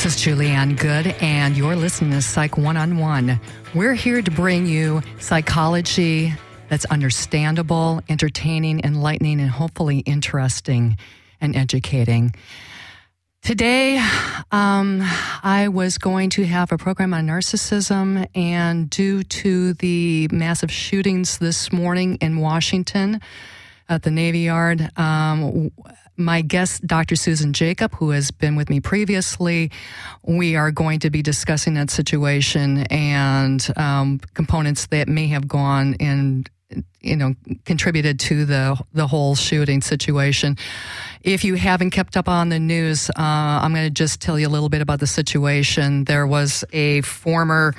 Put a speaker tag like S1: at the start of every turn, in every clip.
S1: This is Julianne Good, and you're listening to Psych One-on-One. We're here to bring you psychology that's understandable, entertaining, enlightening, and hopefully interesting and educating. Today, I was going to have a program on narcissism, and due to the massive shootings this morning in Washington at the Navy Yard, my guest, Dr. Susan Jacob, who has been with me previously, we are going to be discussing that situation and components that may have gone and contributed to the whole shooting situation. If you haven't kept up on the news, I'm going to just tell you a little bit about the situation. There was a former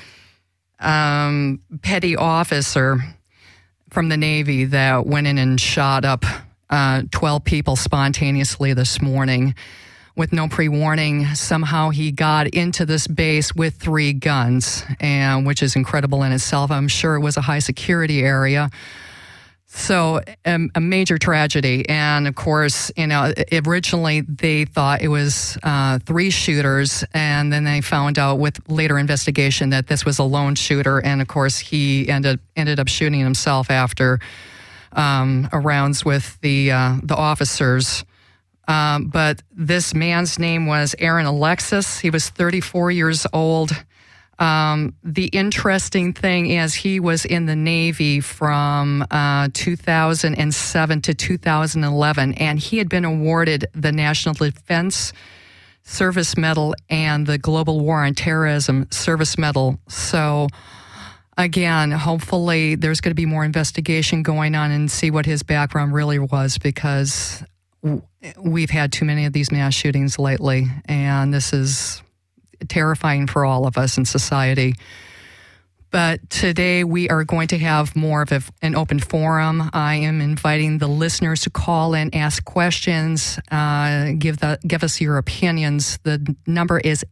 S1: petty officer from the Navy that went in and shot up 12 people spontaneously this morning with no pre-warning. Somehow he got into this base with 3 guns, and which is incredible in itself. I'm sure it was a high security area. So a major tragedy. And of course, originally they thought it was 3 shooters, and then they found out with later investigation that this was a lone shooter. And of course, he ended up shooting himself after rounds with the officers. But this man's name was Aaron Alexis. He was 34 years old. The interesting thing is he was in the Navy from 2007 to 2011, and he had been awarded the National Defense Service Medal and the Global War on Terrorism Service Medal. So again, hopefully there's going to be more investigation going on and see what his background really was, because we've had too many of these mass shootings lately, and this is terrifying for all of us in society. But today we are going to have more of an open forum. I am inviting the listeners to call in, ask questions, give us your opinions. The number is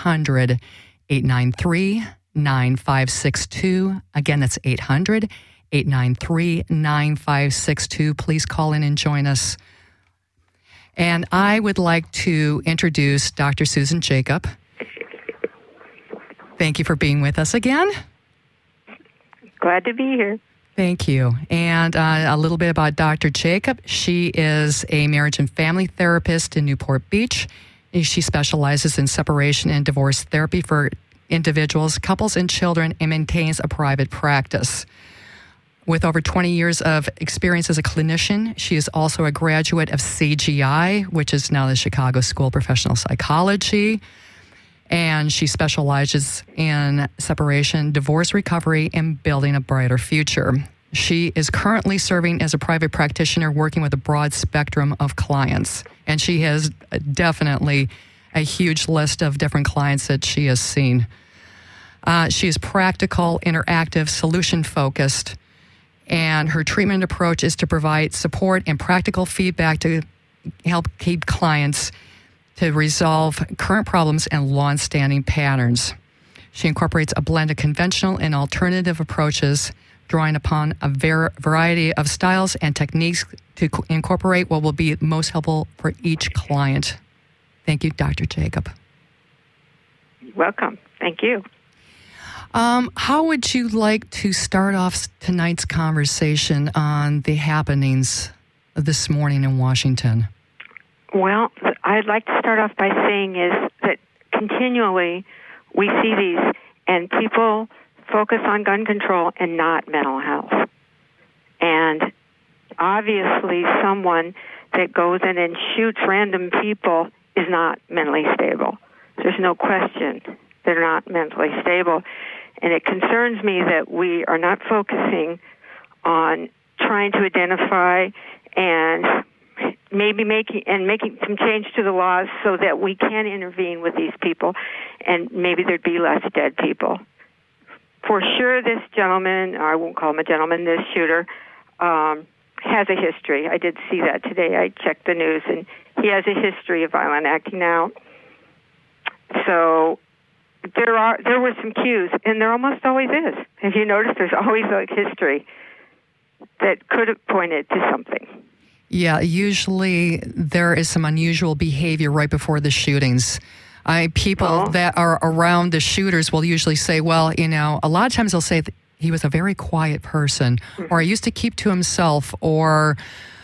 S1: 800-893-9562. Again, that's 800-893-9562. Please call in and join us. And I would like to introduce Dr. Susan Jacob. Thank you for being with us again.
S2: Glad to be here.
S1: Thank you. And a little bit about Dr. Jacob. She is a marriage and family therapist in Newport Beach. She specializes in separation and divorce therapy for individuals, couples, and children, and maintains a private practice. With over 20 years of experience as a clinician, she is also a graduate of CGI, which is now the Chicago School of Professional Psychology. And she specializes in separation, divorce recovery, and building a brighter future. She is currently serving as a private practitioner working with a broad spectrum of clients. And she has definitely a huge list of different clients that she has seen. She is practical, interactive, solution-focused, and her treatment approach is to provide support and practical feedback to help keep clients to resolve current problems and long-standing patterns. She incorporates a blend of conventional and alternative approaches, drawing upon a variety of styles and techniques to incorporate what will be most helpful for each client. Thank you, Dr. Jacob.
S2: Welcome. Thank you.
S1: How would you like to start off tonight's conversation on the happenings this morning in Washington?
S2: Well, I'd like to start off by saying is that continually we see these, and people focus on gun control and not mental health. And obviously someone that goes in and shoots random people is not mentally stable. There's no question they're not mentally stable. And it concerns me that we are not focusing on trying to identify and maybe making some change to the laws so that we can intervene with these people and maybe there'd be less dead people. For sure, this gentleman, or I won't call him a gentleman, this shooter, has a history. I did see that today. I checked the news, and he has a history of violent acting out. So there were some cues, and there almost always is. If you notice, there's always a history that could have pointed to something.
S1: Yeah, usually there is some unusual behavior right before the shootings. People that are around the shooters will usually say, well, a lot of times they'll say he was a very quiet person, or he used to keep to himself, or,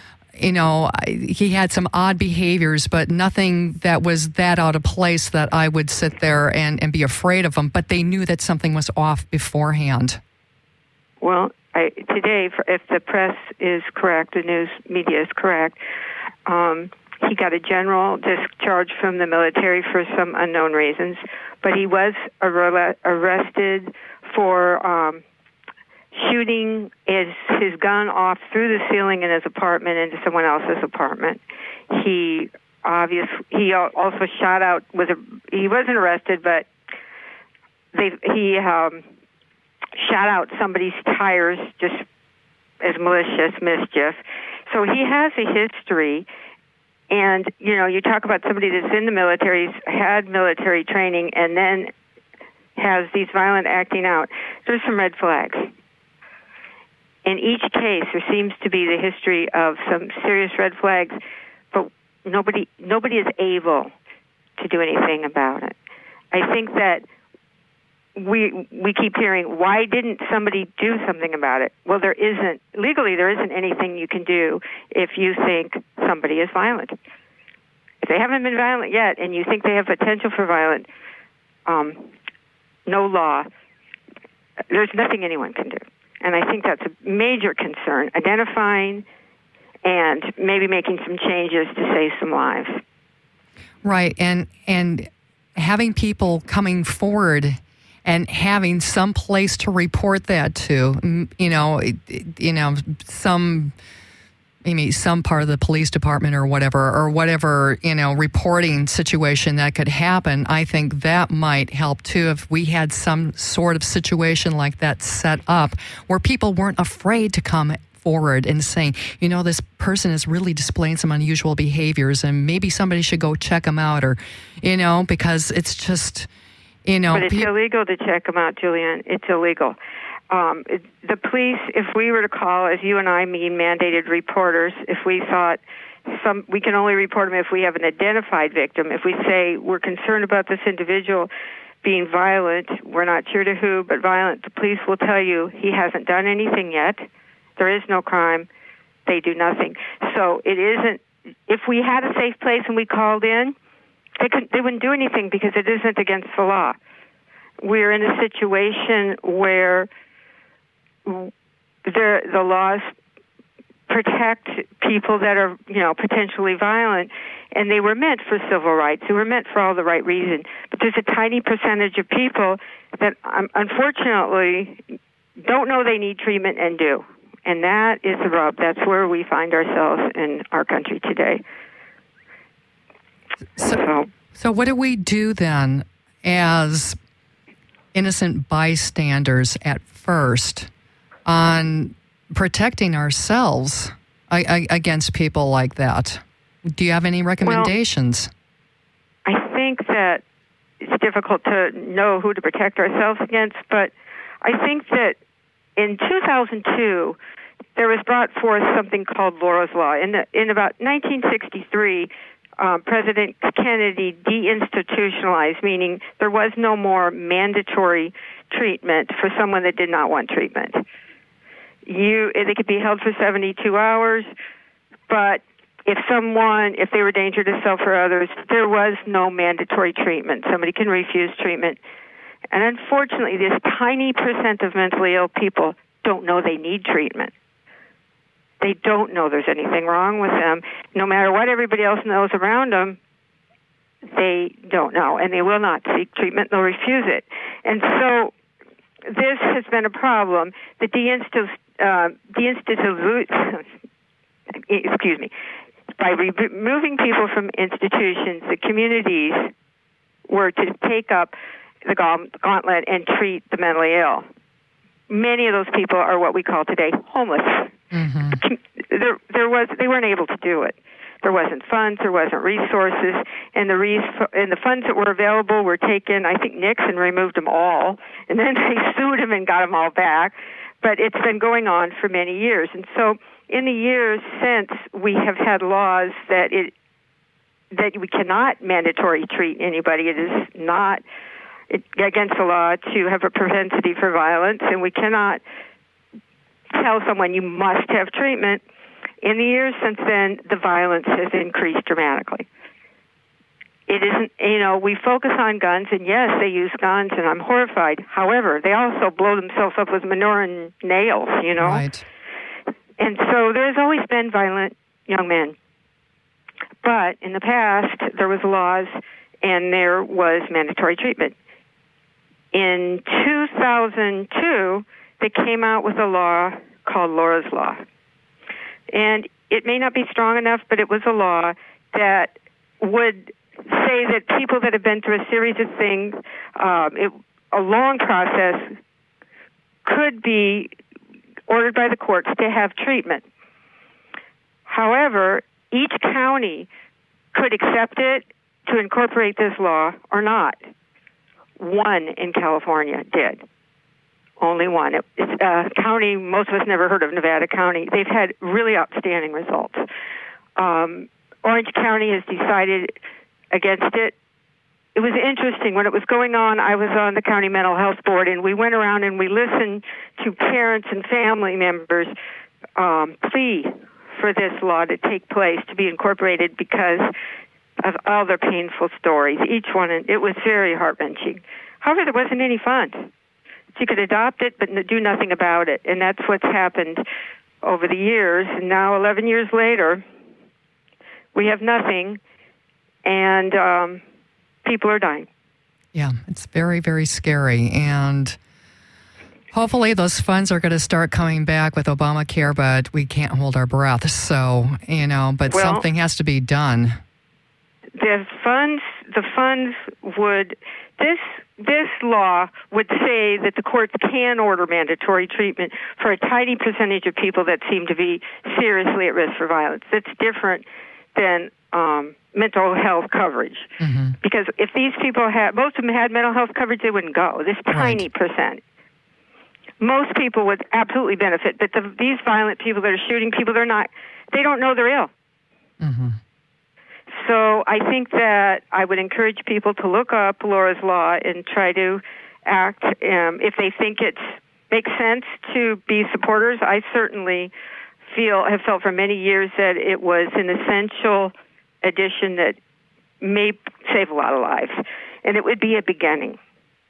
S1: he had some odd behaviors, but nothing that was that out of place that I would sit there and be afraid of him. But they knew that something was off beforehand.
S2: Well, today, if the press is correct, the news media is correct, he got a general discharge from the military for some unknown reasons, but he was arrested for shooting his gun off through the ceiling in his apartment into someone else's apartment. He also shot out. He wasn't arrested, but he shot out somebody's tires just as malicious mischief. So he has a history. And, you talk about somebody that's in the military, had military training, and then has these violent acting out. There's some red flags. In each case, there seems to be the history of some serious red flags, but nobody is able to do anything about it. I think that we keep hearing, why didn't somebody do something about it? Well, legally there isn't anything you can do if you think somebody is violent. If they haven't been violent yet and you think they have potential for violence, no law, there's nothing anyone can do. And I think that's a major concern, identifying and maybe making some changes to save some lives.
S1: Right, and having people coming forward and having some place to report that to, some part of the police department or whatever, reporting situation that could happen. I think that might help too if we had some sort of situation like that set up where people weren't afraid to come forward and saying, this person is really displaying some unusual behaviors and maybe somebody should go check them out, or, because it's just,
S2: But it's illegal to check them out, Julianne. It's illegal. The police, if we were to call, as you and I mean mandated reporters, if we thought we can only report them if we have an identified victim. If we say we're concerned about this individual being violent, we're not sure to who, but violent, the police will tell you he hasn't done anything yet. There is no crime. They do nothing. So it isn't, if we had a safe place and we called in, they wouldn't do anything because it isn't against the law. We're in a situation where the laws protect people that are, potentially violent, and they were meant for civil rights. They were meant for all the right reasons. But there's a tiny percentage of people that, unfortunately, don't know they need treatment and do. And that is the rub. That's where we find ourselves in our country today.
S1: So what do we do then as innocent bystanders at first on protecting ourselves against people like that? Do you have any recommendations?
S2: Well, I think that it's difficult to know who to protect ourselves against, but I think that in 2002, there was brought forth something called Laura's Law. In about 1963, President Kennedy deinstitutionalized, meaning there was no more mandatory treatment for someone that did not want treatment. They could be held for 72 hours, but if they were a danger to self or others, there was no mandatory treatment. Somebody can refuse treatment. And unfortunately, this tiny percent of mentally ill people don't know they need treatment. They don't know there's anything wrong with them. No matter what everybody else knows around them, they don't know, and they will not seek treatment. They'll refuse it. And so this has been a problem. The by removing people from institutions, the communities were to take up the gauntlet and treat the mentally ill. Many of those people are what we call today homeless. Mm-hmm. They weren't able to do it. There wasn't funds, there wasn't resources, and the funds that were available were taken. I think Nixon removed them all, and then they sued him and got them all back. But it's been going on for many years, and so in the years since, we have had laws that that we cannot mandatory treat anybody. It is not against the law to have a propensity for violence, and we cannot tell someone you must have treatment. In the years since then, the violence has increased dramatically. It isn't, we focus on guns, and yes, they use guns, and I'm horrified. However, they also blow themselves up with manure and nails,
S1: Right.
S2: And so there's always been violent young men. But in the past, there was laws, and there was mandatory treatment. In 2002, they came out with a law called Laura's Law. And it may not be strong enough, but it was a law that would say that people that have been through a series of things, a long process, could be ordered by the courts to have treatment. However, each county could accept it to incorporate this law or not. One in California did. Only one. It's a county most of us never heard of, Nevada County. They've had really outstanding results. Orange County has decided against it. It was interesting. When it was going on, I was on the county mental health board, and we went around and we listened to parents and family members plea for this law to take place, to be incorporated because of all their painful stories. Each one, it was very heart-wrenching. However, there wasn't any funds. You could adopt it, but do nothing about it. And that's what's happened over the years. And now, 11 years later, we have nothing, and people are dying.
S1: Yeah, it's very, very scary. And hopefully those funds are going to start coming back with Obamacare, but we can't hold our breath. So, but something has to be done. The funds would... This law would say that the courts can order mandatory treatment for a tiny percentage of people that seem to be seriously at risk for violence. That's different than mental health coverage. Mm-hmm. Because if these people most of them had mental health coverage, they wouldn't go. This tiny percent. Most people would absolutely benefit, but these violent people that are shooting people, they don't know they're ill. Mm-hmm. So I think that I would encourage people to look up Laura's Law and try to act if they think it makes sense to be supporters. I certainly have felt for many years that it was an essential addition that may save a lot of lives, and it would be a beginning.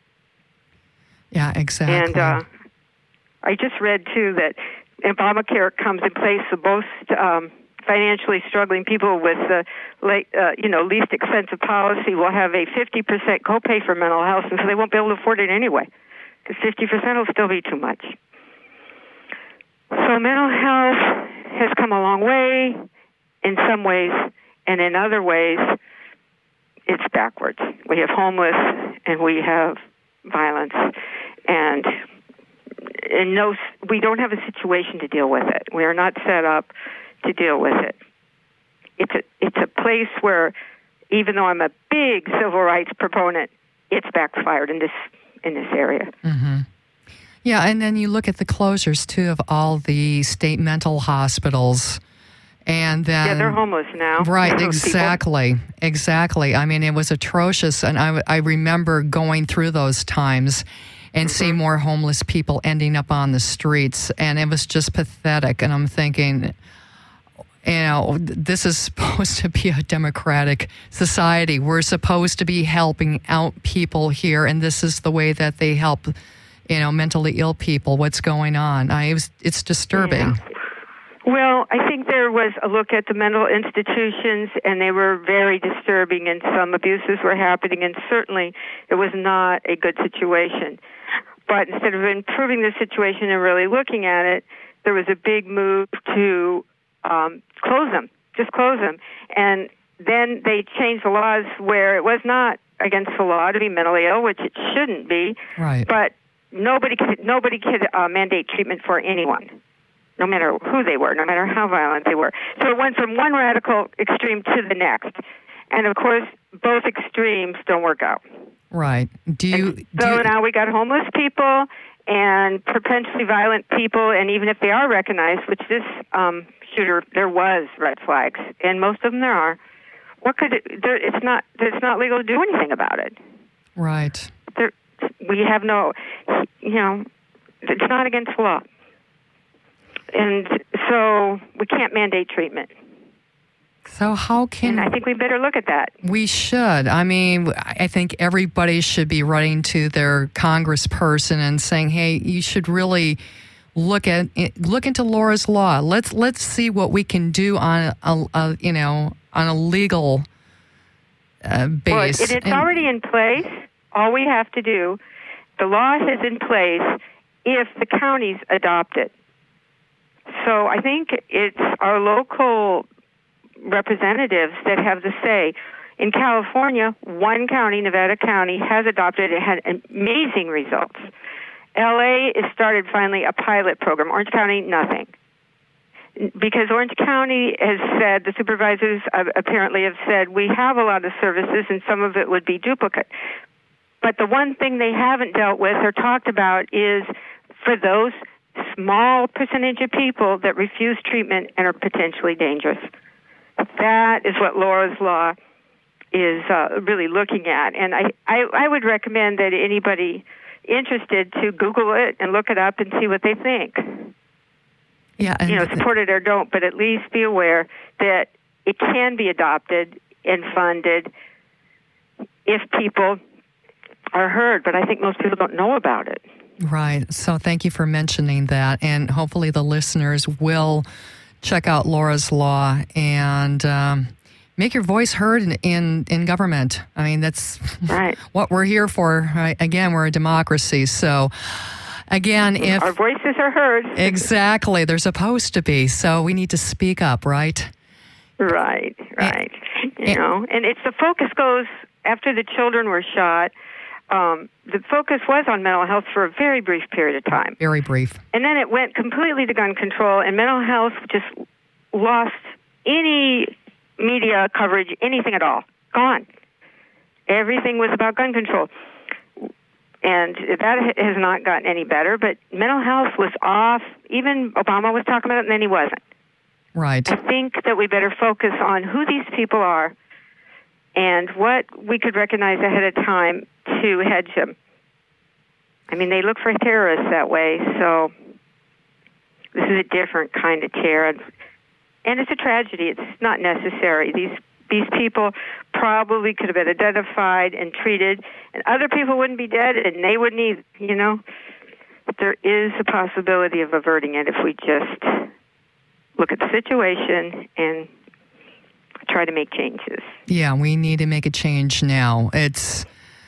S1: Yeah, exactly.
S2: And I just read too that Obamacare comes in place for most financially struggling people with the least expensive policy will have a 50% copay for mental health, and so they won't be able to afford it anyway, because 50% will still be too much. So mental health has come a long way in some ways, and in other ways, it's backwards. We have homeless, and we have violence, and we don't have a situation to deal with it. We are not set up to deal with it. It's a place where, even though I'm a big civil rights proponent, it's backfired in this area. Mm-hmm.
S1: Yeah, and then you look at the closures too of all the state mental hospitals, and then
S2: they're homeless now.
S1: Right, exactly. I mean, it was atrocious, and I remember going through those times and seeing more homeless people ending up on the streets, and it was just pathetic. And I'm thinking, this is supposed to be a democratic society. We're supposed to be helping out people here, and this is the way that they help, mentally ill people. What's going on? It's disturbing.
S2: Yeah. Well, I think there was a look at the mental institutions, and they were very disturbing, and some abuses were happening, and certainly it was not a good situation. But instead of improving the situation and really looking at it, there was a big move to close them. And then they changed the laws where it was not against the law to be mentally ill, which it shouldn't be.
S1: Right.
S2: But nobody could mandate treatment for anyone, no matter who they were, no matter how violent they were. So it went from one radical extreme to the next. And, of course, both extremes don't work out.
S1: Right.
S2: Now we got homeless people and potentially violent people, and even if they are recognized, which this shooter, there was red flags, and most of them there are, It's not legal to do anything about it.
S1: Right.
S2: We have no, it's not against the law. And so we can't mandate treatment.
S1: So how can...
S2: And I think we better look at that.
S1: We should. I mean, I think everybody should be writing to their congressperson and saying, hey, you should really look into Laura's Law. Let's see what we can do on a legal base.
S2: Well, it's already in place. All we have to do, the law is in place if the counties adopt it. So I think it's our local representatives that have the say. In California, one county, Nevada County, has adopted it. It had amazing results. LA has started finally a pilot program. Orange County, nothing. Because Orange County has said, the supervisors apparently have said, we have a lot of services and some of it would be duplicate. But the one thing they haven't dealt with or talked about is for those small percentage of people that refuse treatment and are potentially dangerous. That is what Laura's Law is really looking at. And I would recommend that anybody interested to Google it and look it up and see what they think.
S1: Yeah,
S2: support it or don't, but at least be aware that it can be adopted and funded if people are heard. But I think most people don't know about it.
S1: Right. So thank you for mentioning that. And hopefully the listeners will check out Laura's Law and make your voice heard in government. I mean, that's
S2: right.
S1: What we're here for. Right? Again, we're a democracy. So, again, if
S2: our voices are heard.
S1: Exactly. They're supposed to be. So we need to speak up, right?
S2: Right. And it's the focus goes after the children were shot. The focus was on mental health for a very brief period of time.
S1: Very brief.
S2: And then it went completely to gun control, and mental health just lost any media coverage, anything at all. Gone. Everything was about gun control. And that has not gotten any better, but mental health was off. Even Obama was talking about it, and then he wasn't.
S1: Right.
S2: I think that we better focus on who these people are and what we could recognize ahead of time to hedge them. I mean, they look for terrorists that way, so this is a different kind of terror. And it's a tragedy. It's not necessary. These people probably could have been identified and treated, and other people wouldn't be dead, and they wouldn't either, But there is a possibility of averting it if we just look at the situation and try to make changes.
S1: Yeah, we need to make a change now. It's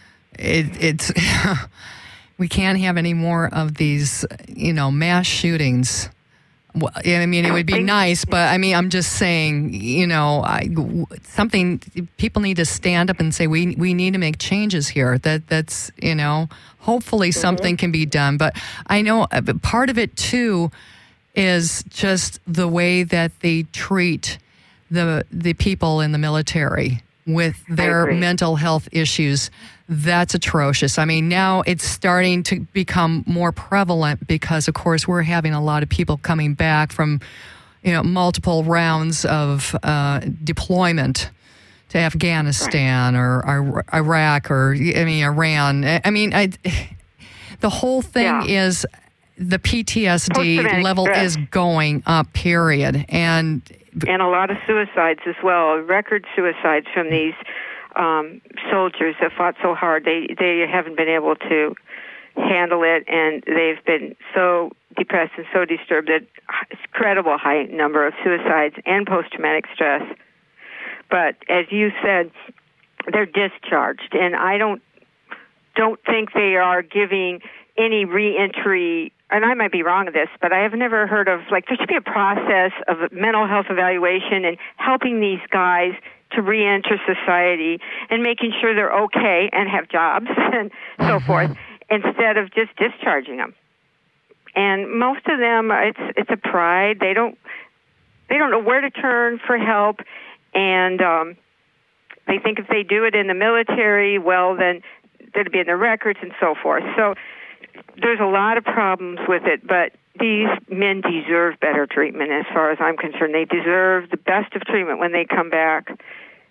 S1: we can't have any more of these, mass shootings. Well, I mean, it would be nice, but I mean, I'm just saying, something people need to stand up and say we need to make changes here. That's hopefully something can be done. But I know part of it too is just the way that they treat the people in the military with their mental health issues. That's atrocious. I mean, now it's starting to become more prevalent because, of course, we're having a lot of people coming back from, multiple rounds of deployment to Afghanistan or Iraq or, Iran. I mean, the whole thing is the PTSD level is going up, period. And
S2: a lot of suicides as well, record suicides from these soldiers that fought so hard. They haven't been able to handle it, and they've been so depressed and so disturbed that it's incredible high number of suicides and post-traumatic stress. But as you said, they're discharged, and I don't think they are giving any reentry. And I might be wrong of this, but I have never heard of, there should be a process of mental health evaluation and helping these guys to reenter society and making sure they're okay and have jobs and so forth, instead of just discharging them. And most of them, it's a pride. They don't know where to turn for help, and they think if they do it in the military, well, then it'll be in their records and so forth. So there's a lot of problems with it, but these men deserve better treatment as far as I'm concerned. They deserve the best of treatment when they come back.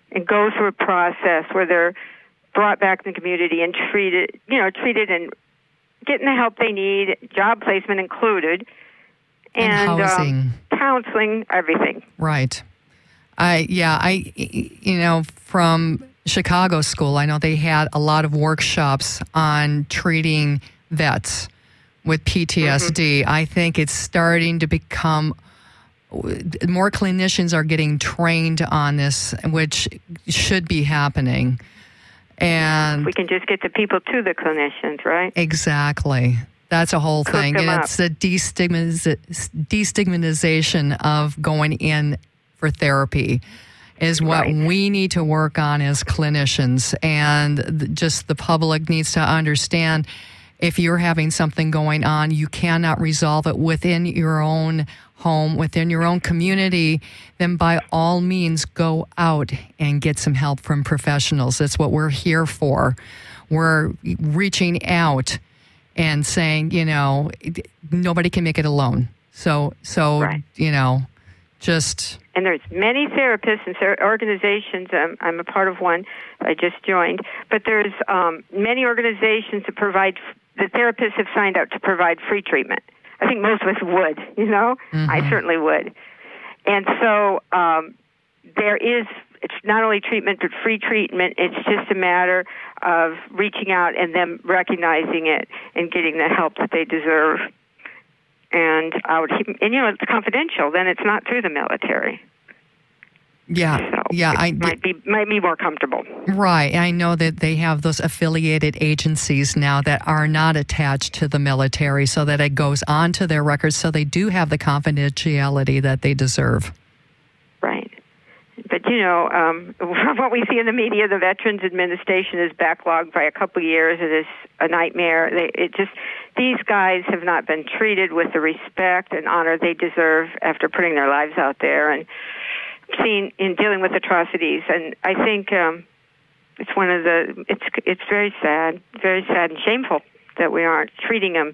S2: and go through a process where they're brought back in the community and treated and getting the help they need, job placement included,
S1: and housing,
S2: counseling, everything.
S1: Right. From Chicago School, I know they had a lot of workshops on treating vets with PTSD. I think it's starting to become more clinicians are getting trained on this, which should be happening. And
S2: we can just get the people to the clinicians, right?
S1: Exactly. That's a whole thing. And it's the destigmatization of going in for therapy is what we need to work on as clinicians. And just the public needs to understand, if you're having something going on, you cannot resolve it within your own home, within your own community, then by all means go out and get some help from professionals. That's what we're here for. We're reaching out and saying, nobody can make it alone. So just...
S2: And there's many therapists and organizations. I'm a part of one. I just joined. But there's many organizations that provide... The therapists have signed up to provide free treatment. I think most of us would, Mm-hmm. I certainly would. And so it's not only treatment, but free treatment. It's just a matter of reaching out and them recognizing it and getting the help that they deserve. And it's confidential. Then it's not through the military.
S1: Yeah,
S2: so might be more comfortable.
S1: Right. I know that they have those affiliated agencies now that are not attached to the military, so that it goes onto their records, so they do have the confidentiality that they deserve.
S2: Right. But from what we see in the media, the Veterans Administration is backlogged by a couple of years. It is a nightmare. These guys have not been treated with the respect and honor they deserve after putting their lives out there and seen in dealing with atrocities. And I think it's very sad and shameful that we aren't treating them,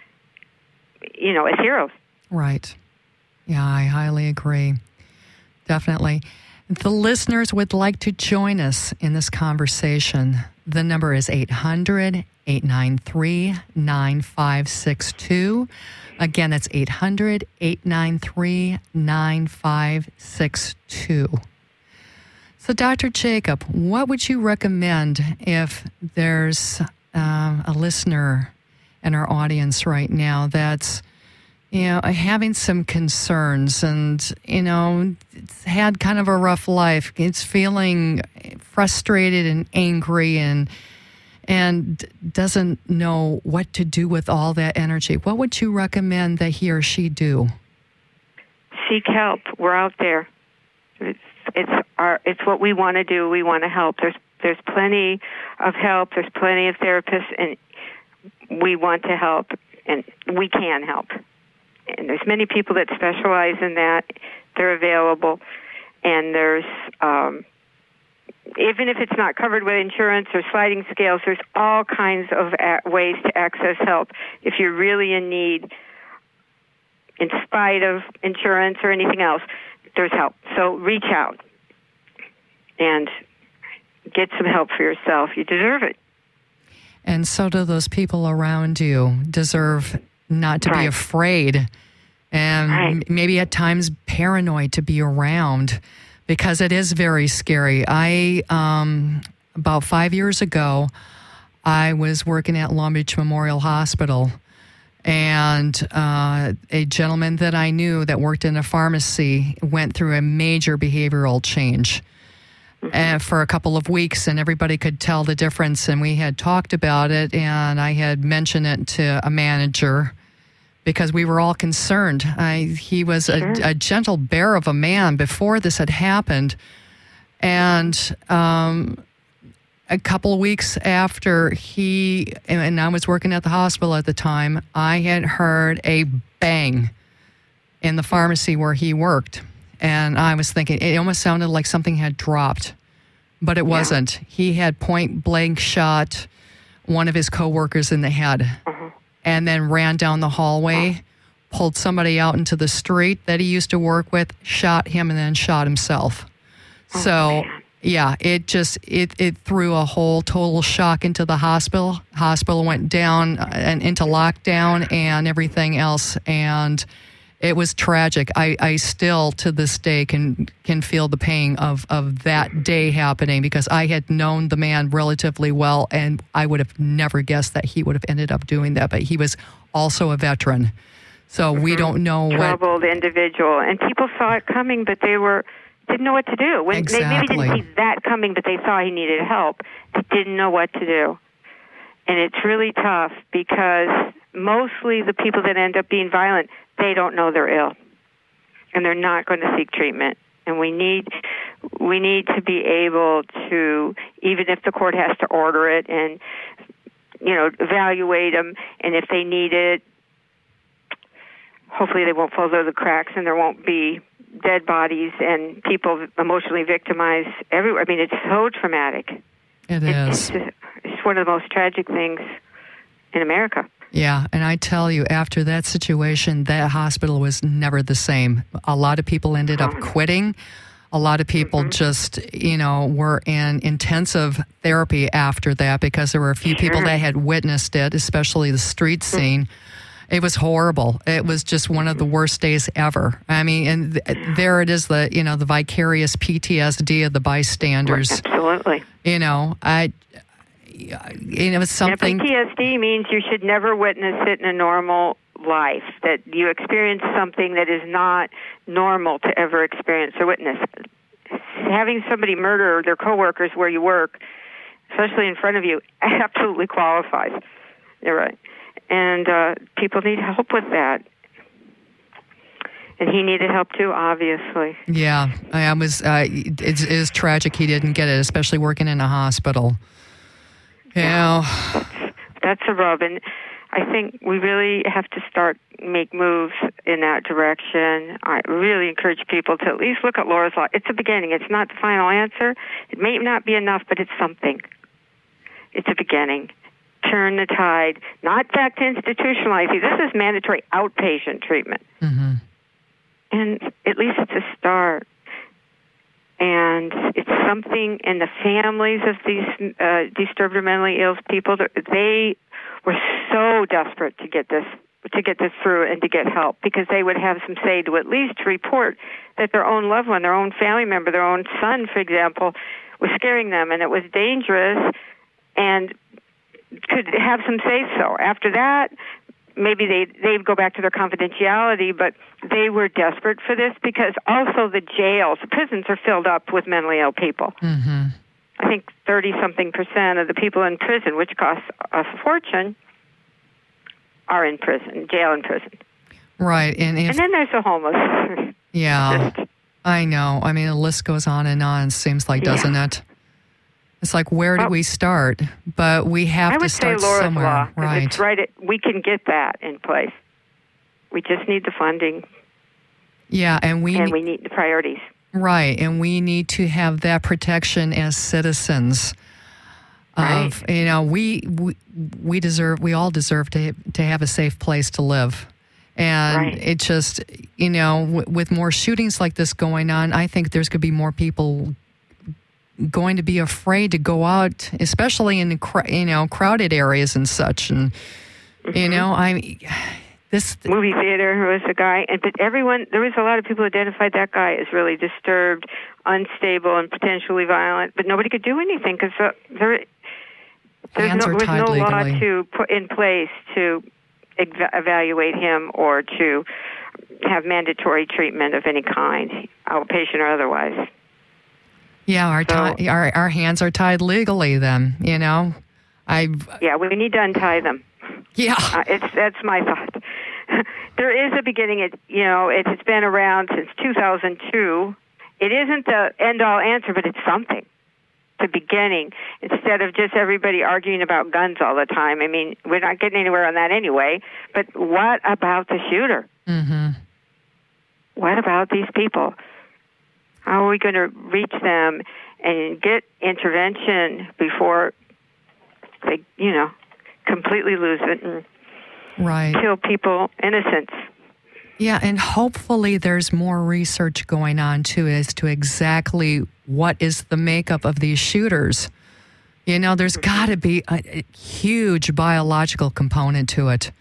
S2: as heroes.
S1: Right. Yeah, I highly agree. Definitely. The listeners would like to join us in this conversation. The number is 800-893-9562. Again, that's 800-893-9562. So, Dr. Jacob, what would you recommend if there's a listener in our audience right now that's having some concerns and, it's had kind of a rough life. It's feeling frustrated and angry and doesn't know what to do with all that energy. What would you recommend that he or she do?
S2: Seek help. We're out there. It's what we want to do. We want to help. There's plenty of help. There's plenty of therapists, and we want to help, and we can help. And there's many people that specialize in that. They're available, and there's even if it's not covered with insurance or sliding scales, there's all kinds of ways to access help if you're really in need. In spite of insurance or anything else, there's help. So reach out and get some help for yourself. You deserve it.
S1: And so do those people around you deserve not to be afraid and maybe at times paranoid to be around, because it is very scary. About 5 years ago, I was working at Long Beach Memorial Hospital, and a gentleman that I knew that worked in a pharmacy went through a major behavioral change for a couple of weeks, and everybody could tell the difference. And we had talked about it, and I had mentioned it to a manager because we were all concerned. He was a gentle bear of a man before this had happened. And a couple of weeks after and I was working at the hospital at the time, I had heard a bang in the pharmacy where he worked. And I was thinking, it almost sounded like something had dropped, but it wasn't. He had point blank shot one of his coworkers in the head and then ran down the hallway, pulled somebody out into the street that he used to work with, shot him, and then shot himself. So Yeah, it threw a whole total shock into the hospital. Hospital went down and into lockdown and everything else, and it was tragic. I still to this day can feel the pain of that day happening, because I had known the man relatively well, and I would have never guessed that he would have ended up doing that. But he was also a veteran, so we don't know
S2: troubled individual, and people saw it coming, but they didn't know what to do. When
S1: exactly.
S2: They maybe didn't see that coming, but they saw he needed help. They didn't know what to do. And it's really tough, because mostly the people that end up being violent, they don't know they're ill, and they're not going to seek treatment. And we need to be able to, even if the court has to order it and, evaluate them, and if they need it, hopefully they won't fall through the cracks and there won't be dead bodies and people emotionally victimized everywhere. I mean, it's so traumatic.
S1: It's
S2: one of the most tragic things in America.
S1: Yeah, and I tell you, after that situation, that hospital was never the same. A lot of people ended up quitting. A lot of people just, were in intensive therapy after that, because there were a few people that had witnessed it, especially the street scene. It was horrible. It was just one of the worst days ever. I mean, and there it is, the vicarious PTSD of the bystanders.
S2: Absolutely.
S1: It's something.
S2: Now, PTSD means you should never witness it in a normal life, that you experience something that is not normal to ever experience or witness. Having somebody murder their coworkers where you work, especially in front of you, absolutely qualifies. You're right. And people need help with that. And he needed help too, obviously.
S1: Yeah, it is tragic he didn't get it, especially working in a hospital. Yeah.
S2: That's a rub. And I think we really have to make moves in that direction. I really encourage people to at least look at Laura's Law. It's a beginning. It's not the final answer. It may not be enough, but it's something. It's a beginning. Turn the tide. Not back to institutionalizing. This is mandatory outpatient treatment.
S1: Mm-hmm.
S2: And at least it's a start. And it's something in the families of these disturbed or mentally ill people. They were so desperate to get this through and to get help, because they would have some say to at least report that their own loved one, their own family member, their own son, for example, was scaring them, and it was dangerous, and could have some say-so. After that, maybe they'd go back to their confidentiality, but they were desperate for this, because also the prisons are filled up with mentally ill people.
S1: Mm-hmm.
S2: I think 30-something% of the people in prison, which costs a fortune, are in prison, jail and prison.
S1: Right. And
S2: then there's the homeless.
S1: Yeah, I know. I mean, the list goes on, it seems like, doesn't it? It's like, where do we start? But we have to start somewhere.
S2: Law,
S1: right.
S2: It's right. We can get that in place. We just need the funding.
S1: Yeah, and we
S2: need the priorities.
S1: Right, and we need to have that protection as citizens. Of we all deserve to have a safe place to live. And it just, with more shootings like this going on, I think there's going to be more people going to be afraid to go out, especially in crowded areas and such. And this
S2: movie theater was a guy, but there was a lot of people who identified that guy as really disturbed, unstable, and potentially violent. But nobody could do anything, because there was no law to put in place to evaluate him or to have mandatory treatment of any kind, outpatient or otherwise.
S1: Yeah, our hands are tied legally then, Yeah,
S2: we need to untie them.
S1: Yeah.
S2: That's my thought. There is a beginning. It's been around since 2002. It isn't the end-all answer, but it's something. The beginning, instead of just everybody arguing about guns all the time. I mean, we're not getting anywhere on that anyway. But what about the shooter?
S1: Mm-hmm.
S2: What about these people? How are we going to reach them and get intervention before they, completely lose it and kill people, innocents?
S1: Yeah, and hopefully there's more research going on, too, as to exactly what is the makeup of these shooters. You know, there's got to be a huge biological component to it.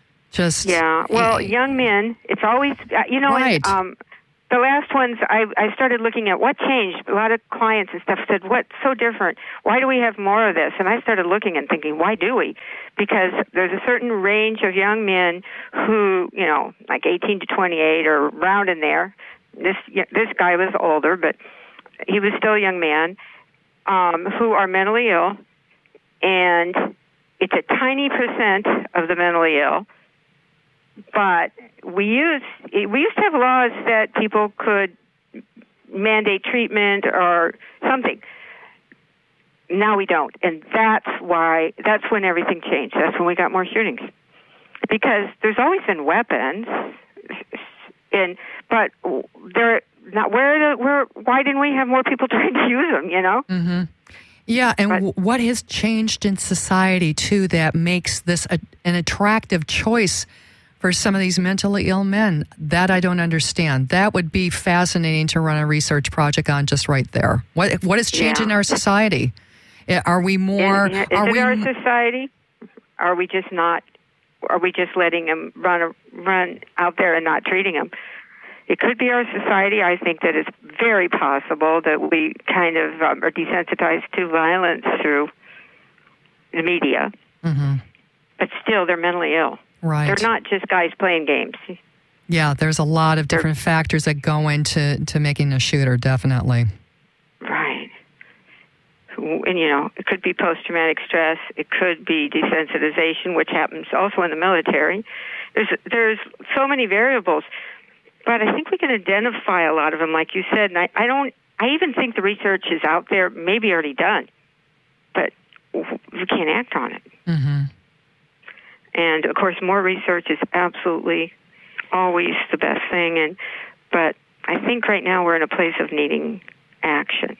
S2: Young men, it's always,
S1: right.
S2: The last ones, I started looking at what changed. A lot of clients and stuff said, what's so different? Why do we have more of this? And I started looking and thinking, why do we? Because there's a certain range of young men who, like 18 to 28 or around in there. This guy was older, but he was still a young man, who are mentally ill. And it's a tiny percent of the mentally ill. But we used to have laws that people could mandate treatment or something. Now we don't, and that's when everything changed. That's when we got more shootings, because there's always been weapons, but they're not. Why didn't we have more people trying to use them?
S1: Mm-hmm. Yeah, and what has changed in society too that makes this an attractive choice for some of these mentally ill men? That I don't understand. That would be fascinating to run a research project on just right there. What has changed in our society? Are we more...
S2: Is it our society? Are we just not... Are we just letting them run out there and not treating them? It could be our society. I think that it's very possible that we kind of are desensitized to violence through the media.
S1: Mm-hmm.
S2: But still, they're mentally ill.
S1: Right.
S2: They're not just guys playing games.
S1: Yeah, there's a lot of different factors that go into making a shooter, definitely.
S2: Right. And, it could be post-traumatic stress. It could be desensitization, which happens also in the military. There's so many variables. But I think we can identify a lot of them, like you said. And I even think the research is out there, maybe already done. But we can't act on it.
S1: Mm-hmm.
S2: And, of course, more research is absolutely always the best thing. But I think right now we're in a place of needing action.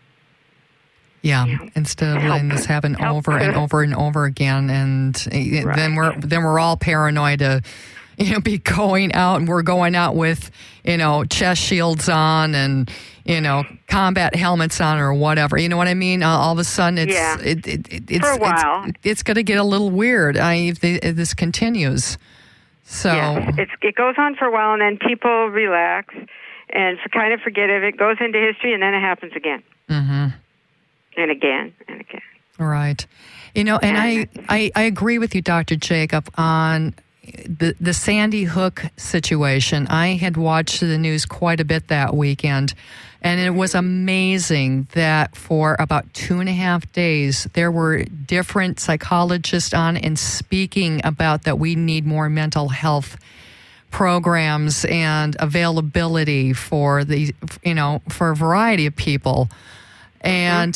S1: Yeah, instead of letting this happen over and over and over again, and then we're all paranoid to, be going out, and we're going out with, chest shields on and, combat helmets on or whatever. You know what I mean? All of a sudden, it's
S2: for a while.
S1: It's going to get a little weird if this continues. So
S2: it goes on for a while, and then people relax and kind of forget it. It goes into history, and then it happens again.
S1: Mm-hmm.
S2: And again and again.
S1: Right. And I agree with you, Dr. Jacob, on the Sandy Hook situation. I had watched the news quite a bit that weekend, and it was amazing that for about 2.5 days, there were different psychologists on and speaking about that we need more mental health programs and availability for for a variety of people. And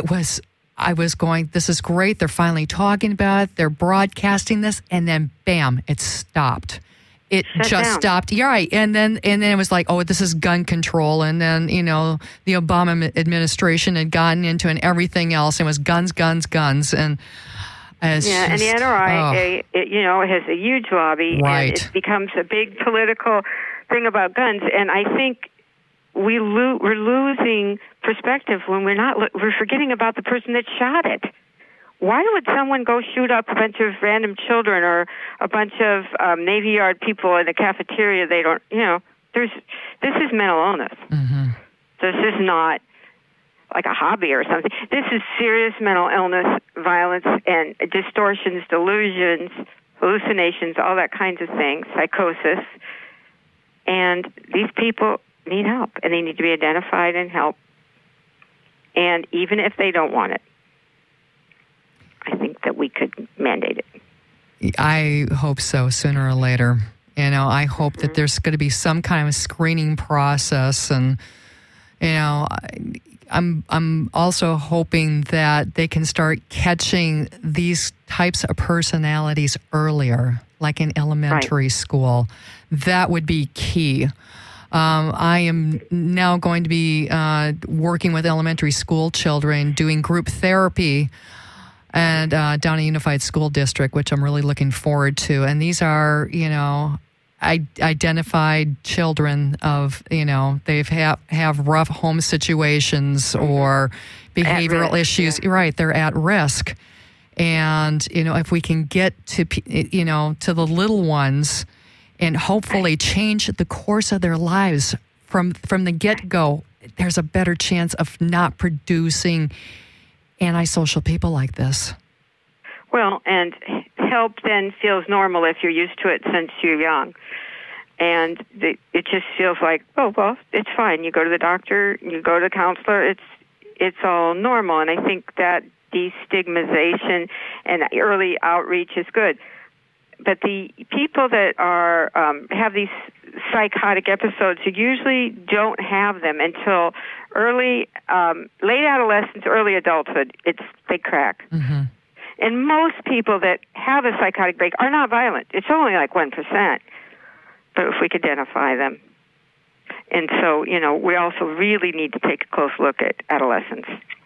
S1: I was going, this is great. They're finally talking about it. They're broadcasting this. And then, bam, it stopped. It just stopped. Yeah, right. And then it was like, oh, this is gun control. And then, the Obama administration had gotten into it and everything else. It was guns, guns, guns. And
S2: and the NRA, it has a huge lobby.
S1: Right.
S2: And it becomes a big political thing about guns. And I think we're losing perspective when we're forgetting about the person that shot it. Why would someone go shoot up a bunch of random children or a bunch of Navy Yard people in a cafeteria? They don't, this is mental illness.
S1: Mm-hmm.
S2: This is not like a hobby or something. This is serious mental illness, violence, and distortions, delusions, hallucinations, all that kinds of things, psychosis. And these people need help, and they need to be identified and helped. And even if they don't want it, I think that we could mandate it.
S1: I hope so, sooner or later. I hope that there's going to be some kind of screening process, and I'm also hoping that they can start catching these types of personalities earlier, like in elementary school. That would be key. I am now going to be working with elementary school children, doing group therapy and down at Unified School District, which I'm really looking forward to. And these are, identified children of, they've have rough home situations or behavioral issues.
S2: Yeah.
S1: Right, they're at risk. And, if we can get to, to the little ones and hopefully change the course of their lives from the get-go, there's a better chance of not producing antisocial people like this.
S2: Well, and help then feels normal if you're used to it since you're young. And it just feels like, oh, well, it's fine. You go to the doctor, you go to the counselor, it's all normal. And I think that destigmatization and early outreach is good. But the people that are have these psychotic episodes, you usually don't have them until late adolescence, early adulthood. They crack.
S1: Mm-hmm.
S2: And most people that have a psychotic break are not violent. It's only like 1%. But if we could identify them. And so, we also really need to take a close look at adolescents,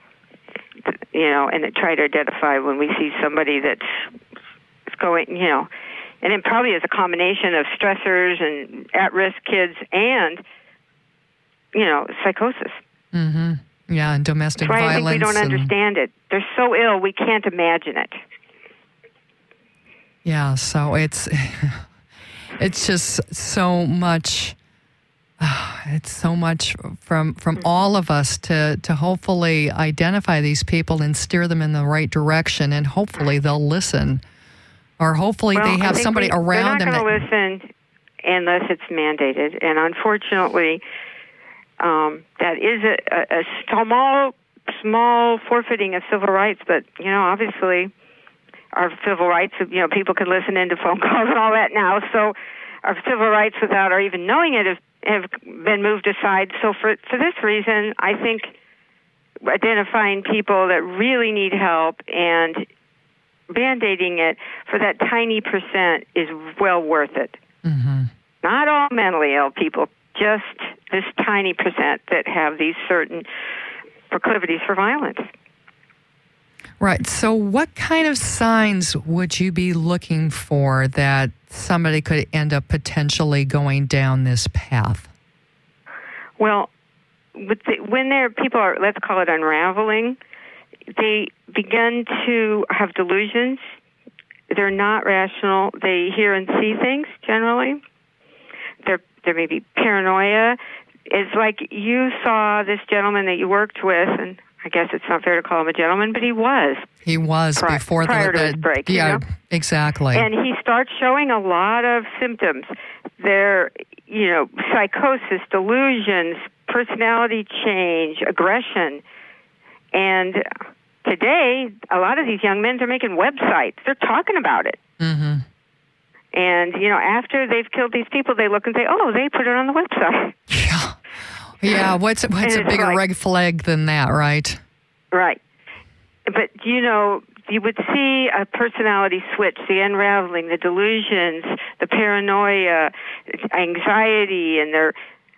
S2: and try to identify when we see somebody that's going, and it probably is a combination of stressors and at-risk kids and, psychosis.
S1: Mm-hmm. Yeah, and domestic
S2: That's why
S1: violence.
S2: I think we don't understand it. They're so ill, we can't imagine it.
S1: Yeah, so it's just so much. It's so much from all of us to hopefully identify these people and steer them in the right direction, and hopefully they'll listen, or hopefully they have somebody around them.
S2: They're not going to listen unless it's mandated, and unfortunately, that is a small forfeiting of civil rights. But obviously, our civil rights, people can listen into phone calls and all that now. So our civil rights, without our even knowing it, have been moved aside. So for this reason, I think identifying people that really need help and band-aiding it for that tiny percent is well worth it.
S1: Mm-hmm.
S2: Not all mentally ill people, just this tiny percent that have these certain proclivities for violence.
S1: Right. So what kind of signs would you be looking for that somebody could end up potentially going down this path? Well,
S2: when people are, let's call it unraveling, they begin to have delusions. They're not rational. They hear and see things generally. There may be paranoia. It's like you saw this gentleman that you worked with, and I guess it's not fair to call him a gentleman, but he was.
S1: He was before
S2: prior to his break.
S1: Yeah, exactly.
S2: And he starts showing a lot of symptoms. They're, psychosis, delusions, personality change, aggression. And today, a lot of these young men are making websites. They're talking about it.
S1: Mm-hmm.
S2: And, after they've killed these people, they look and say, oh, they put it on the website.
S1: Yeah. Yeah, what's a bigger red flag than that, right?
S2: Right. But, you would see a personality switch, the unraveling, the delusions, the paranoia, anxiety, and they're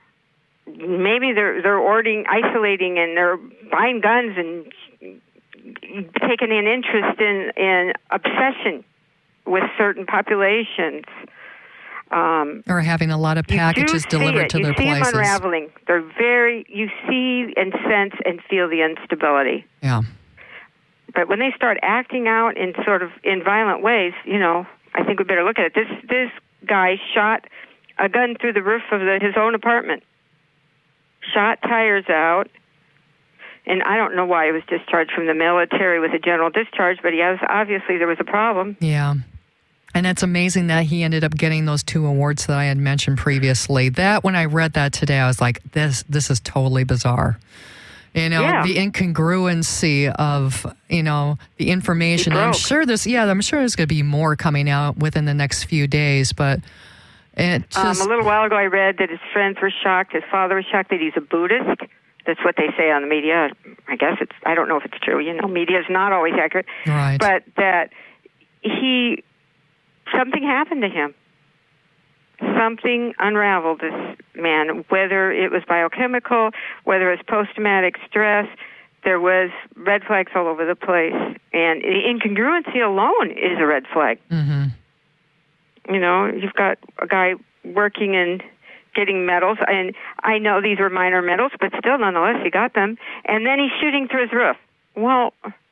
S2: isolating, and they're buying guns and taking an interest in obsession with certain populations.
S1: Or having a lot of packages delivered to their places.
S2: You see them unraveling. You see and sense and feel the instability.
S1: Yeah.
S2: But when they start acting out in violent ways, I think we better look at it. This guy shot a gun through the roof of his own apartment, shot tires out, and I don't know why he was discharged from the military with a general discharge, but obviously there was a problem.
S1: Yeah. And it's amazing that he ended up getting those 2 awards that I had mentioned previously. That, when I read that today, I was like, this is totally bizarre. The incongruency of, the information. I'm sure there's going to be more coming out within the next few days, but it just...
S2: a little while ago I read that his friends were shocked, his father was shocked that he's a Buddhist. That's what they say on the media. I guess I don't know if it's true. Media is not always accurate.
S1: Right.
S2: But that something happened to him. Something unraveled this man, whether it was biochemical, whether it was post-traumatic stress. There was red flags all over the place. And the incongruency alone is a red flag.
S1: Mm-hmm.
S2: You've got a guy working and getting medals. And I know these were minor medals, but still, nonetheless, he got them. And then he's shooting through his roof. Well,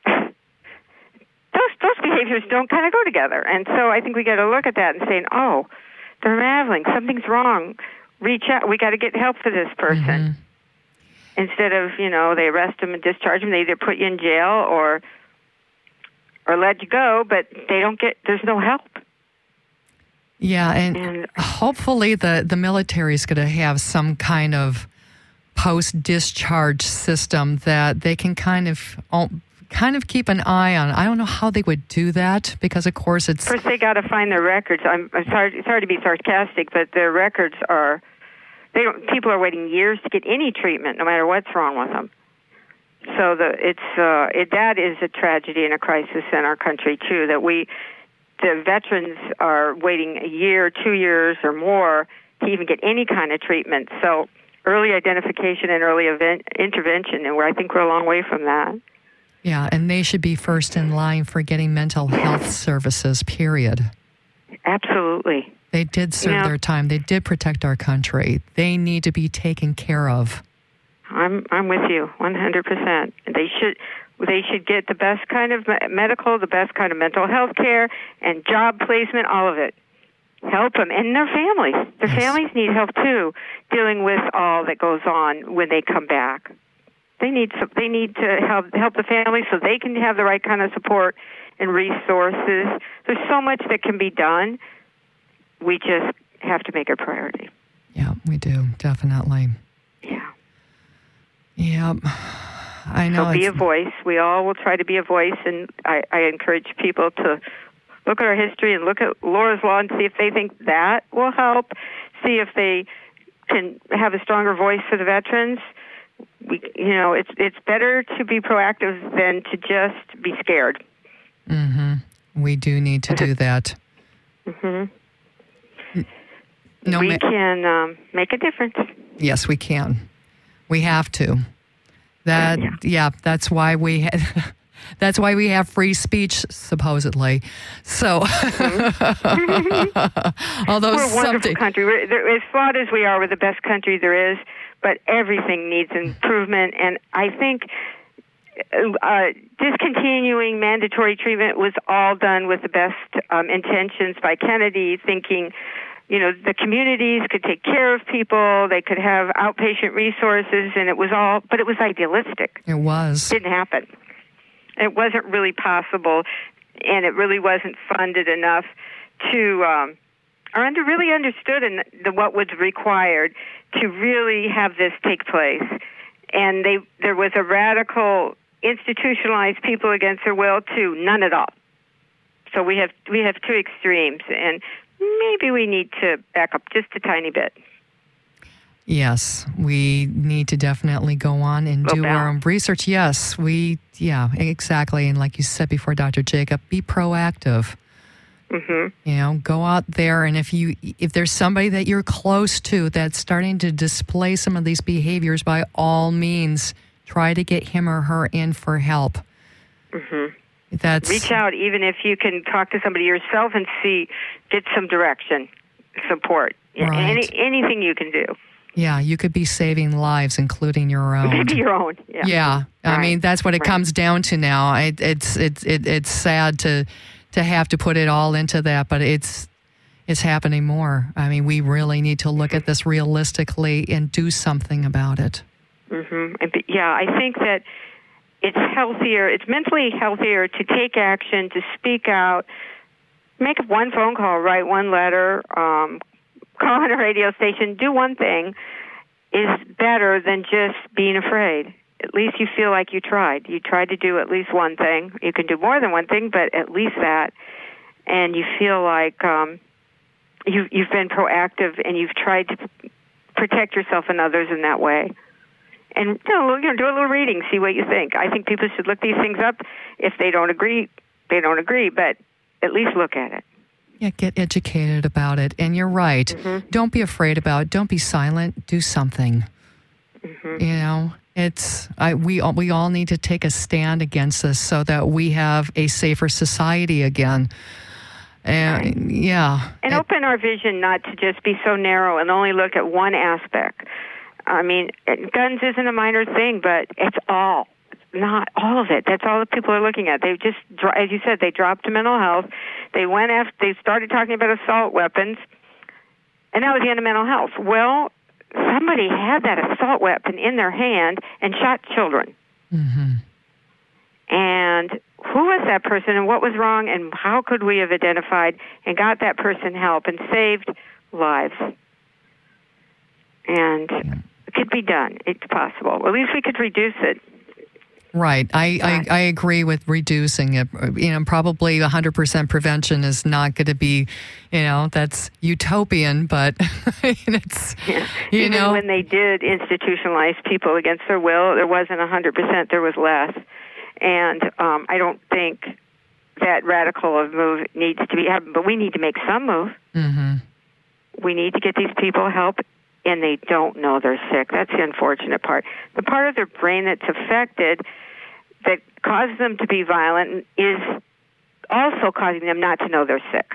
S2: those behaviors don't kind of go together. And so I think we got to look at that and say, oh, they're unraveling. Something's wrong. Reach out. We got to get help for this person.
S1: Mm-hmm.
S2: Instead of, they arrest him and discharge him, they either put you in jail or let you go, but there's no help.
S1: Yeah, and hopefully the military is going to have some kind of post-discharge system that they can kind of keep an eye on. I don't know how they would do that because, of course, it's...
S2: First, they got to find their records. I'm sorry to be sarcastic, but their records are... People are waiting years to get any treatment, no matter what's wrong with them. So that is a tragedy and a crisis in our country too. That the veterans are waiting a year, 2 years, or more to even get any kind of treatment. So early identification and early intervention, and I think we're a long way from that.
S1: Yeah, and they should be first in line for getting mental health services. Period.
S2: Absolutely.
S1: They did serve their time. They did protect our country. They need to be taken care of.
S2: I'm with you 100%. They should get the best kind of medical, the best kind of mental health care, and job placement, all of it. Help them and their families. Their families need help too, dealing with all that goes on when they come back. They need to help the families so they can have the right kind of support and resources. There's so much that can be done. We just have to make it a priority.
S1: Yeah, we do, definitely.
S2: Yeah.
S1: Yeah, I know.
S2: So be a voice. We all will try to be a voice, and I encourage people to look at our history and look at Laura's Law and see if they think that will help, see if they can have a stronger voice for the veterans. It's better to be proactive than to just be scared.
S1: Mm-hmm. We do need to do that.
S2: Mm-hmm. We can make a difference.
S1: Yes, we can. We have to. That's why we that's why we have free speech, supposedly. So, although
S2: we're a wonderful country. As flawed as we are, we're the best country there is. But everything needs improvement, and I think discontinuing mandatory treatment was all done with the best intentions by Kennedy, thinking, the communities could take care of people, they could have outpatient resources, and it was idealistic.
S1: It was.
S2: It didn't happen. It wasn't really possible, and it really wasn't funded enough to, really understood what was required to really have this take place. And there was a radical institutionalized people against their will to none at all. So we have two extremes, and maybe we need to back up just a tiny bit.
S1: Yes, we need to definitely go on and do our own research. Yes, exactly. And like you said before, Dr. Jacob, be proactive. Mm-hmm. Go out there, and if there's somebody that you're close to that's starting to display some of these behaviors, by all means, try to get him or her in for help. Mm-hmm.
S2: Reach out, even if you can talk to somebody yourself and get some direction, support.
S1: Right.
S2: Anything you can do.
S1: Yeah, you could be saving lives, including your own.
S2: Maybe your own. Yeah.
S1: I mean, that's what it comes down to now. It's sad to have to put it all into that, but it's happening more. I mean, we really need to look at this realistically and do something about it. Mm-hmm.
S2: Yeah, I think that it's healthier. It's mentally healthier to take action, to speak out, make one phone call, write one letter, call on a radio station, do one thing is better than just being afraid. At least you feel like you tried. You tried to do at least one thing. You can do more than one thing, but at least that. And you feel like you've been proactive and you've tried to protect yourself and others in that way. And do a little reading, see what you think. I think people should look these things up. If they don't agree, they don't agree, but at least look at it.
S1: Yeah, get educated about it. And you're right. Mm-hmm. Don't be afraid about it. Don't be silent. Do something. Mm-hmm. We all need to take a stand against this so that we have a safer society again. And yeah.
S2: And open our vision not to just be so narrow and only look at one aspect. I mean, guns isn't a minor thing, but it's all. Not all of it. That's all that people are looking at. They just, as you said, they dropped to mental health. They went after, they started talking about assault weapons, and that was the end of mental health. Well, somebody had that assault weapon in their hand and shot children.
S1: Mm-hmm.
S2: And who was that person and what was wrong and how could we have identified and got that person help and saved lives? And it could be done. It's possible. At least we could reduce it.
S1: Right. I agree with reducing it. Probably 100% prevention is not going to be, that's utopian, but it's,
S2: Even when they did institutionalize people against their will, there wasn't 100%, there was less. And I don't think that radical of move needs to be happening, but we need to make some move.
S1: Mm-hmm.
S2: We need to get these people help, and they don't know they're sick. That's the unfortunate part. The part of their brain that's affected that causes them to be violent is also causing them not to know they're sick.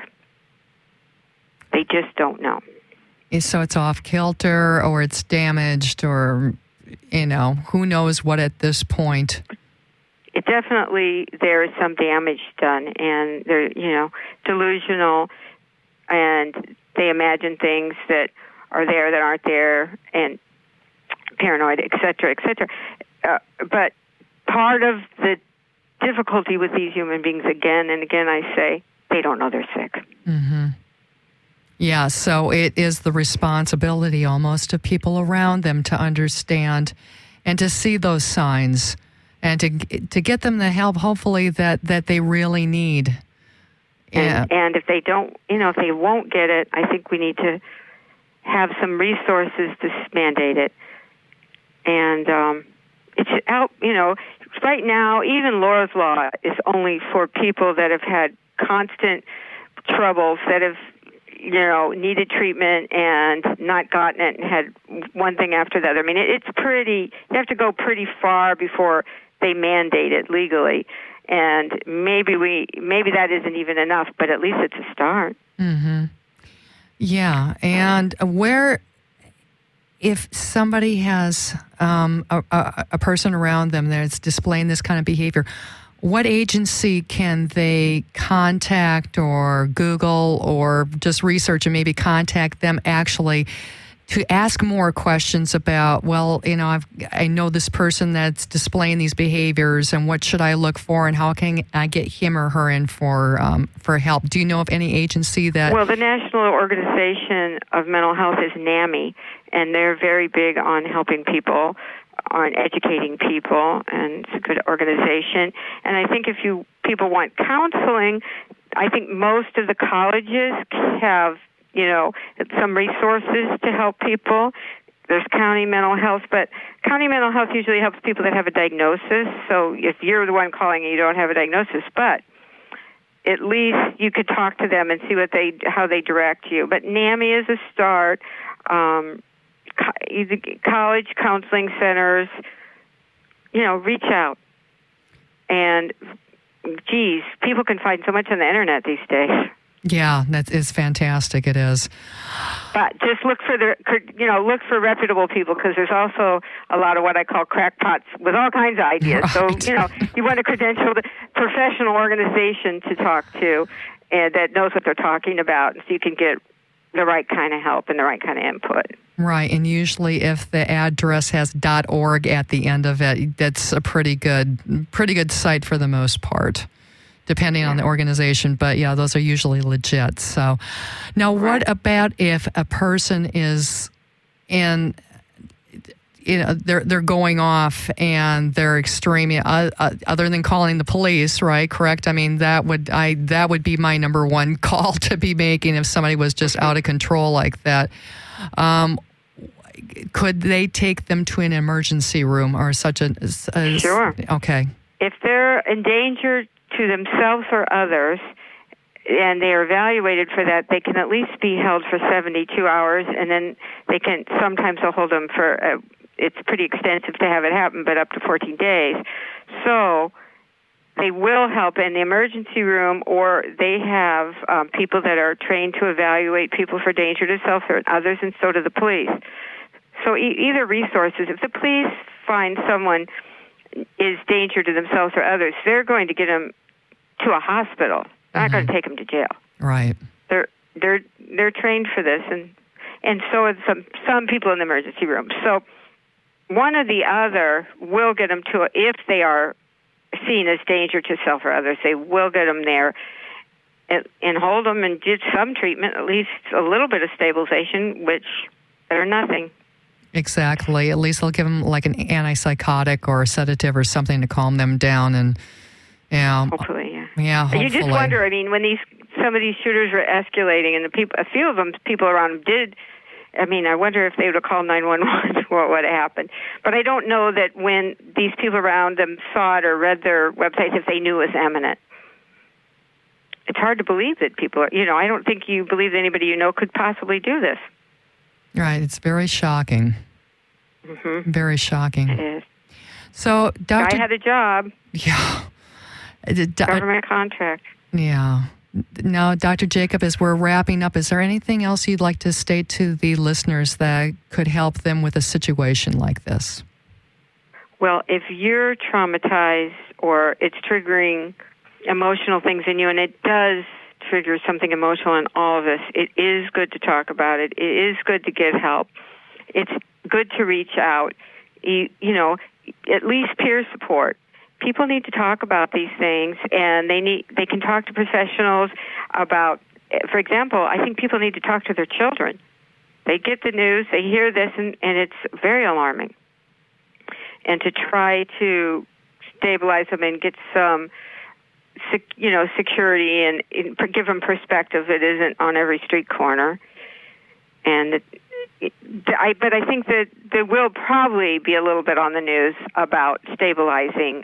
S2: They just don't know.
S1: So it's off kilter or it's damaged or, who knows what at this point.
S2: It definitely, there is some damage done, and they're, delusional, and they imagine things that are there that aren't there, and paranoid, et cetera, et cetera. But part of the difficulty with these human beings, again and again, I say, they don't know they're sick.
S1: Mm-hmm. Yeah, so it is the responsibility almost of people around them to understand and to see those signs and to get them the help, hopefully, that they really need.
S2: And if they don't, if they won't get it, I think we need to have some resources to mandate it. And it's out, right now, even Laura's Law is only for people that have had constant troubles, that have, needed treatment and not gotten it and had one thing after the other. I mean, it's pretty, you have to go pretty far before they mandate it legally. And maybe that isn't even enough, but at least it's a start.
S1: Mm-hmm. Yeah, and if somebody has a person around them that's displaying this kind of behavior, what agency can they contact or Google or just research and maybe contact them actually to ask more questions about, I know this person that's displaying these behaviors and what should I look for and how can I get him or her in for help? Do you know of any agency that...
S2: Well, the National Organization of Mental Health is NAMI, and they're very big on helping people, on educating people, and it's a good organization. And I think if people want counseling, I think most of the colleges have some resources to help people. There's county mental health, but county mental health usually helps people that have a diagnosis. So if you're the one calling and you don't have a diagnosis, but at least you could talk to them and see how they direct you. But NAMI is a start. College counseling centers, reach out. And, people can find so much on the internet these days.
S1: Yeah, that is fantastic. It is.
S2: But just look for reputable people, because there's also a lot of what I call crackpots with all kinds of ideas. Right. So, you want a credentialed professional organization to talk to that knows what they're talking about, so you can get the right kind of help and the right kind of input.
S1: Right, and usually if the address has .org at the end of it, that's a pretty good site for the most part, depending on the organization. But yeah, those are usually legit. So now what about if a person is they're going off and they're extreme, other than calling the police, right? Correct? I mean, that would be my number one call to be making if somebody was just out of control like that. Could they take them to an emergency room or such a...
S2: Sure.
S1: Okay.
S2: If they're in danger to themselves or others, and they are evaluated for that, they can at least be held for 72 hours, and then they can, sometimes they'll hold them for, it's pretty extensive to have it happen, but up to 14 days. So they will help in the emergency room, or they have people that are trained to evaluate people for danger to self or others, and so do the police. So either resources. If the police find someone is danger to themselves or others, they're going to get them to a hospital. They're not going to take them to jail.
S1: Right.
S2: They're trained for this, and so are some people in the emergency room. So one or the other will get them to, if they are seen as danger to self or others, they will get them there and hold them and get some treatment, at least a little bit of stabilization, which better nothing.
S1: Exactly. At least they'll give them like an antipsychotic or a sedative or something to calm them down, and
S2: hopefully, yeah.
S1: Yeah, hopefully.
S2: And you just wonder. I mean, when some of these shooters were escalating, and a few of them, people around them did. I mean, I wonder if they would have called 911, what would have happened. But I don't know that when these people around them saw it or read their websites, if they knew it was imminent. It's hard to believe that people are, I don't think you believe that anybody you know could possibly do this.
S1: Right. It's very shocking.
S2: Mm-hmm.
S1: Very shocking.
S2: It is.
S1: So, Dr.
S2: I had a job.
S1: Yeah.
S2: Government contract.
S1: Yeah. Now, Dr. Jacob, as we're wrapping up, is there anything else you'd like to state to the listeners that could help them with a situation like this?
S2: Well, if you're traumatized or it's triggering emotional things in you, and it does trigger something emotional in all of us, it is good to talk about it. It is good to get help. It's good to reach out. At least peer support. People need to talk about these things, and they can talk to professionals about, for example, I think people need to talk to their children. They get the news, they hear this, and it's very alarming. And to try to stabilize them and get some, security and give them perspective that isn't on every street corner. And but I think that there will probably be a little bit on the news about stabilizing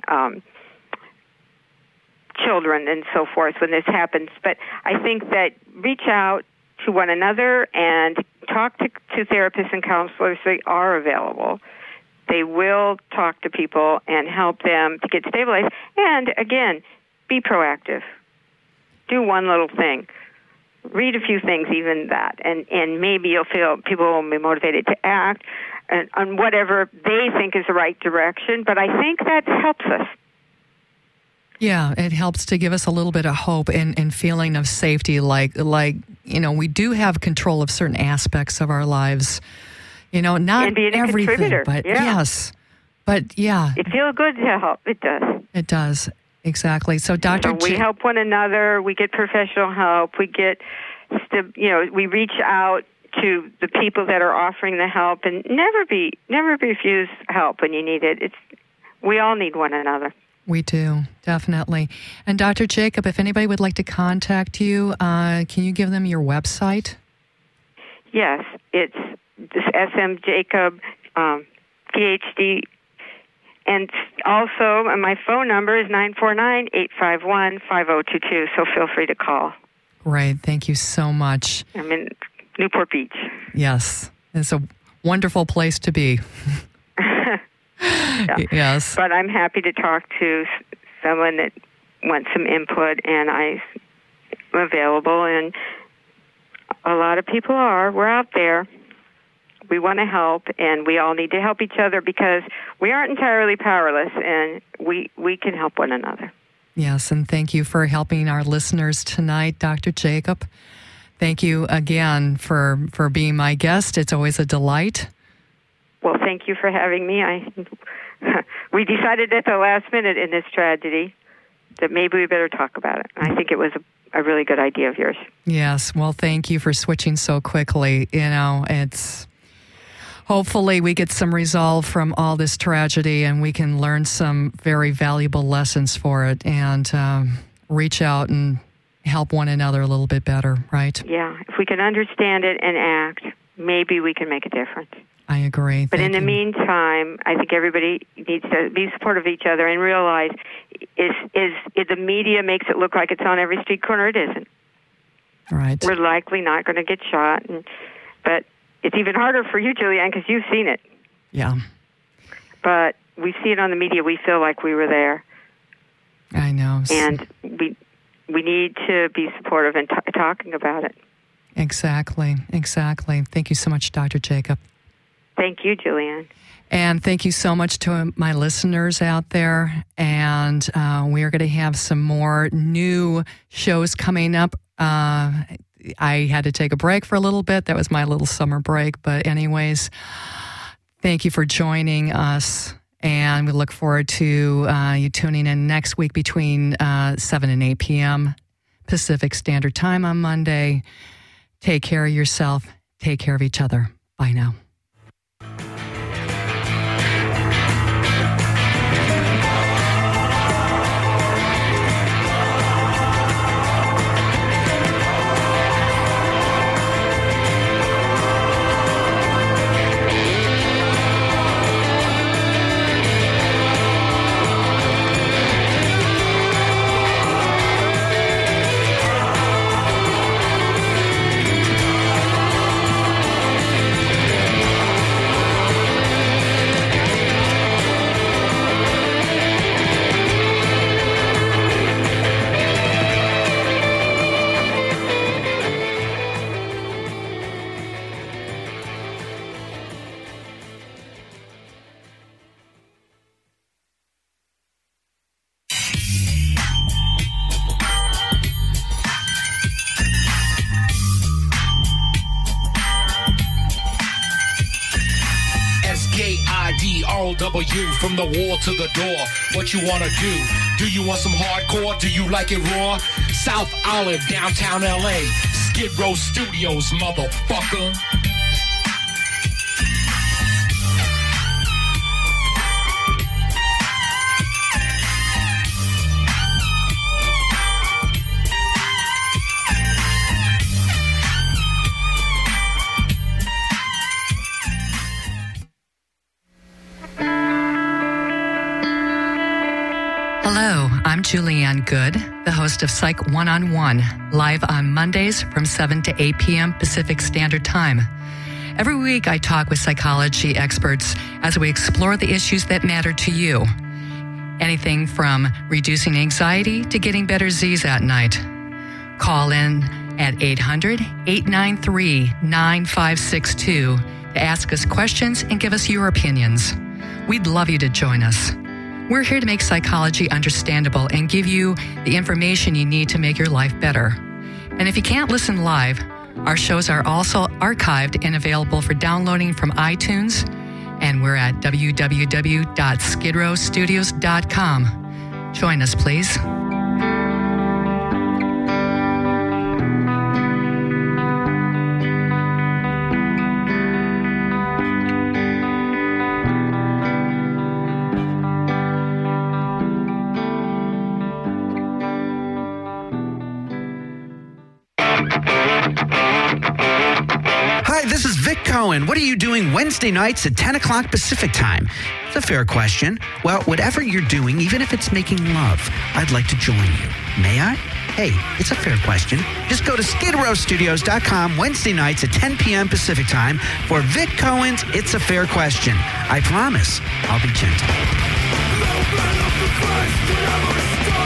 S2: children and so forth when this happens. But I think that reach out to one another and talk to therapists and counselors. They are available. They will talk to people and help them to get stabilized. And again, be proactive. Do one little thing. Read a few things, even that, and maybe you'll feel people will be motivated to act on whatever they think is the right direction. But I think that helps us.
S1: Yeah, it helps to give us a little bit of hope and feeling of safety, like we do have control of certain aspects of our lives. Not
S2: and being
S1: everything, but yes. But yeah.
S2: It feels good to help. It does.
S1: It does. Exactly. So, Dr.
S2: We help one another. We get professional help. We get, we reach out to the people that are offering the help, and never refuse help when you need it. We all need one another.
S1: We do, definitely. And Dr. Jacob, if anybody would like to contact you, can you give them your website?
S2: Yes, it's SM Jacob, PhD. And also, my phone number is 949-851-5022, so feel free to call.
S1: Great. Thank you so much.
S2: I'm in Newport Beach.
S1: Yes. It's a wonderful place to be.
S2: Yeah.
S1: Yes.
S2: But I'm happy to talk to someone that wants some input, and I'm available. And a lot of people are. We're out there. We want to help, and we all need to help each other because we aren't entirely powerless, and we can help one another.
S1: Yes, and thank you for helping our listeners tonight, Dr. Jacob. Thank you again for being my guest. It's always a delight.
S2: Well, thank you for having me. We decided at the last minute in this tragedy that maybe we better talk about it. I think it was a really good idea of yours.
S1: Yes, well, thank you for switching so quickly. Hopefully we get some resolve from all this tragedy and we can learn some very valuable lessons for it and reach out and help one another a little bit better, right?
S2: Yeah, if we can understand it and act, maybe we can make a difference.
S1: I agree.
S2: But in the meantime, I think everybody needs to be supportive of each other and realize if the media makes it look like it's on every street corner, it isn't.
S1: Right.
S2: We're likely not going to get shot, but it's even harder for you, Julianne, because you've seen it.
S1: Yeah.
S2: But we see it on the media. We feel like we were there.
S1: I know.
S2: And we need to be supportive and talking about it.
S1: Exactly. Thank you so much, Dr. Jacob.
S2: Thank you, Julianne.
S1: And thank you so much to my listeners out there. And we are going to have some more new shows coming up. I had to take a break for a little bit. That was my little summer break. But anyways, thank you for joining us. And we look forward to you tuning in next week between 7 and 8 p.m. Pacific Standard Time on Monday. Take care of yourself. Take care of each other. Bye now.
S3: W from the wall to the door. What you wanna do? Do you want some hardcore? Do you like it raw? South Olive, downtown LA. Skid Row Studios, motherfucker.
S1: Hello, I'm Julianne Good, the host of Psych One-on-One, live on Mondays from 7 to 8 p.m. Pacific Standard Time. Every week, I talk with psychology experts as we explore the issues that matter to you. Anything from reducing anxiety to getting better Z's at night. Call in at 800-893-9562 to ask us questions and give us your opinions. We'd love you to join us. We're here to make psychology understandable and give you the information you need to make your life better. And if you can't listen live, our shows are also archived and available for downloading from iTunes, and we're at www.skidrowstudios.com. Join us, please.
S4: This is Vic Cohen. What are you doing Wednesday nights at 10 o'clock Pacific time? It's a fair question. Well, whatever you're doing, even if it's making love, I'd like to join you. May I? Hey, it's a fair question. Just go to skidrowstudios.com Wednesday nights at 10 p.m. Pacific time for Vic Cohen's It's a Fair Question. I promise I'll be gentle.